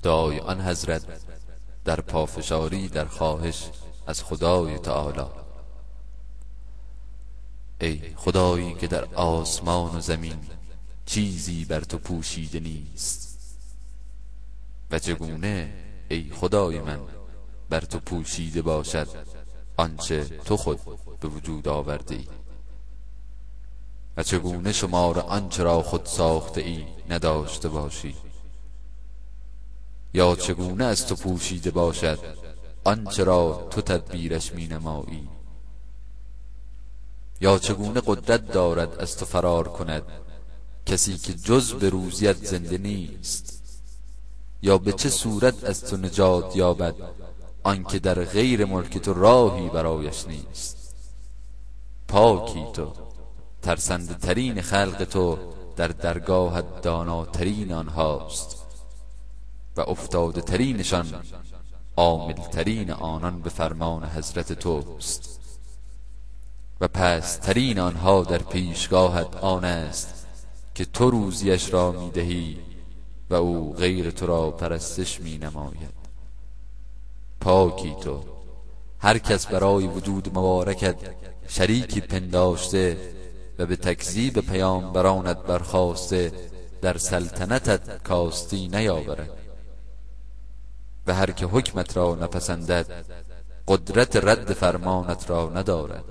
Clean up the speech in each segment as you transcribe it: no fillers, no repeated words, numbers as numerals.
دعای آن حضرت در پافشاری در خواهش از خدای تعالی: ای خدایی که در آسمان و زمین چیزی بر تو پوشیده نیست، و چگونه ای خدای من بر تو پوشیده باشد آنچه تو خود به وجود آورده ای، و چگونه شمار آنچه را خود ساخته ای نداشته باشی، یا چگونه از تو پوشیده باشد آنچه را تو تدبیرش می نمایی، یا چگونه قدرت دارد از تو فرار کند کسی که جز به روزیت زنده نیست، یا به چه صورت از تو نجات یابد آنکه در غیر ملک تو راهی برایش نیست. پاکی تو، ترسنده ترین خلق تو در درگاهت داناترین آنهاست، و افتاده ترینشان عامل ترین آنان به فرمان حضرت توست، و پست ترین آنها در پیشگاهت آن است که تو روزیش را می دهی و او غیر تو را پرستش می نماید. پاکی تو، هر کس برای وجود مبارکت شریکی پنداشته و به تکذیب پیامبرانت برخاسته در سلطنتت کاستی نیاورد، و هر که حکمت را نپسندد قدرت رد فرمانت را ندارد،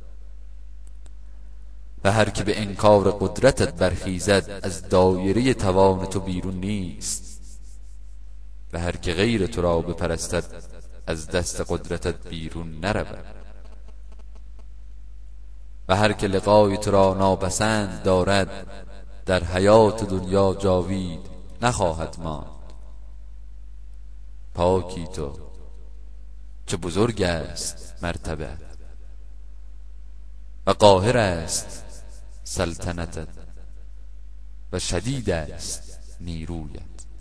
و هر که به انکار قدرتت برخیزد از دایره توان تو بیرون نیست، و هر که غیر تو را بپرستد از دست قدرتت بیرون نرود، و هر که لقای تو را ناپسند دارد در حیات دنیا جاوید نخواهد ماند. پاکی تو، چه بزرگ است مرتبه و قاهر است سلطنتت و شدید است نیرویت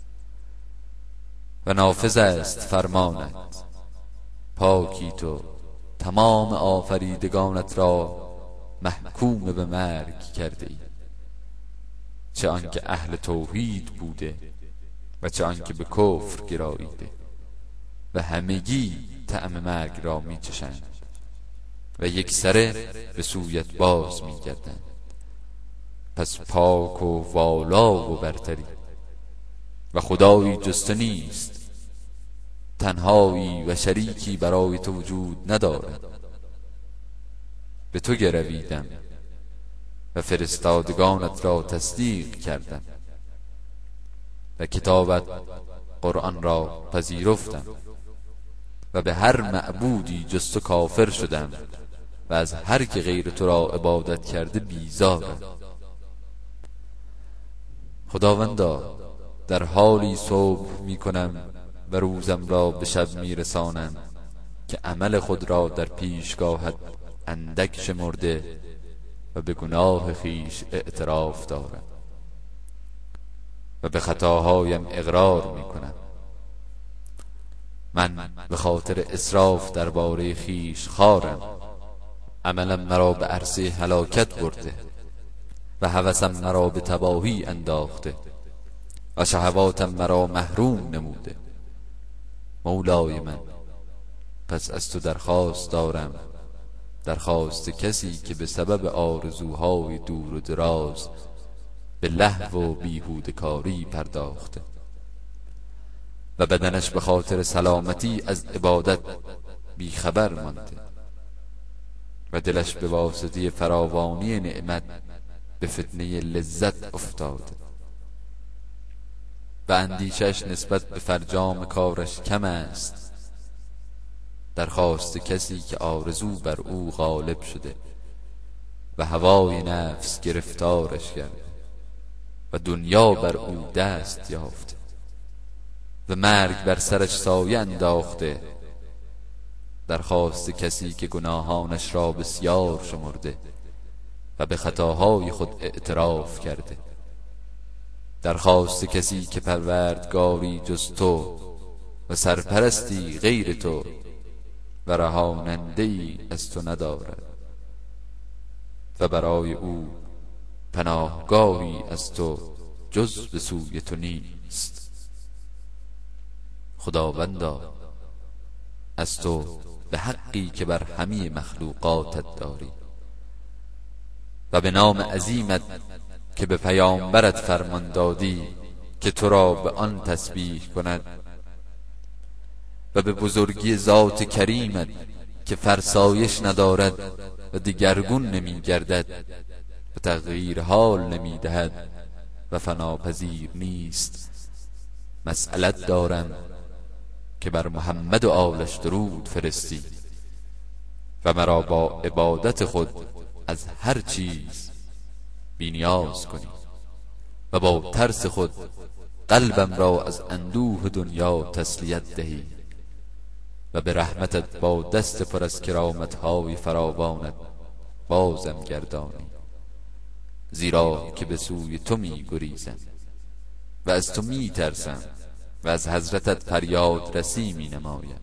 و نافذ است فرمانت. پاکی تو، تمام آفریدگانت را محکوم به مرگ کرده ای، چه آنکه اهل توحید بوده و چه آنکه به کفر گراییده، و همگی طعم مرگ را میچشند و یک سره به سویت باز میگردند. پس پاک و والا و برتری و خدایی جسته نیست، تنهایی و شریکی برای تو وجود ندارد. به تو گرویدم و فرستادگانت را تصدیق کردم و کتابت قرآن را پذیرفتم و به هر معبودی جز تو کافر شدم و از هر که غیر تو را عبادت کرده بیزارم. خداوندا، در حالی صبح می کنم و روزم را به شب می رسانم که عمل خود را در پیشگاهت اندک شمرده و به گناه خیش اعتراف دارم و به خطاهایم اقرار می کنم. من به خاطر اسراف درباره خیش خارم، عملم مرا به عرصه هلاکت برده و هوسم مرا به تباهی انداخته و شهواتم مرا محروم نموده. مولای من، پس از تو درخواست دارم، درخواست کسی که به سبب آرزوهای دور و دراز به لهو و بیهوده کاری پرداخته و بدنش به خاطر سلامتی از عبادت بیخبر مانده و دلش به واسطه فراوانی نعمت به فتنه لذت افتاده و اندیشش نسبت به فرجام کارش کم است. درخواست کسی که آرزو بر او غالب شده و هوای نفس گرفتارش کرده و دنیا بر او دست یافته و مرگ بر سرش سایه انداخته. درخواست کسی که گناهانش را بسیار شمرده و به خطاهای خود اعتراف کرده. درخواست کسی که پروردگاری جز تو و سرپرستی غیر تو و رهاننده‌ای از تو ندارد و برای او پناهگاهی از تو جز به سوی تو نیست. خداوندا از تو به حقی که بر همه مخلوقاتت داری و به نام عظیمت که به پیامبرت فرمان دادی که تو را به آن تسبیح کند و به بزرگی ذات کریمت که فرسایش ندارد و دگرگون نمی گردد و تغییر حال نمی دهد و فناپذیر نیست، مسئلت دارم که بر محمد و آلش درود فرستی و مرا با عبادت خود از هر چیز بی‌نیاز کنی و با ترس خود قلبم را از اندوه دنیا تسلیت دهی و به رحمتت با دست پر از کرامت‌های فراوانت بازم گردانی، زیرا که به سوی تو می گریزم و از تو می ترسم و از حضرتت فریاد رسی می نمایم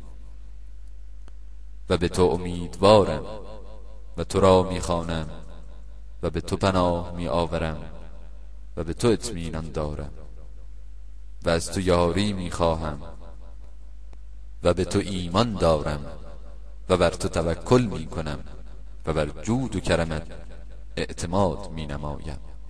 و به تو امیدوارم و تو را می خوانم و به تو پناه می آورم و به تو اطمینان دارم و از تو یاری می خواهم و به تو ایمان دارم و بر تو توکل می کنم و بر جود و کرمت اعتماد می نمایم.